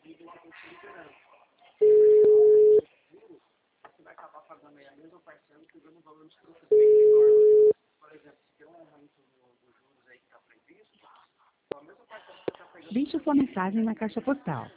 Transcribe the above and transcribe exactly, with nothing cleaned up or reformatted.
você vai acabar pagando aí a mesma parcela, pegando um valor de frutas bem menor. Por exemplo, se tem um aumento dos juros aí que está previsto, a mesma parcela que você está pegando. Deixe sua mensagem na caixa postal.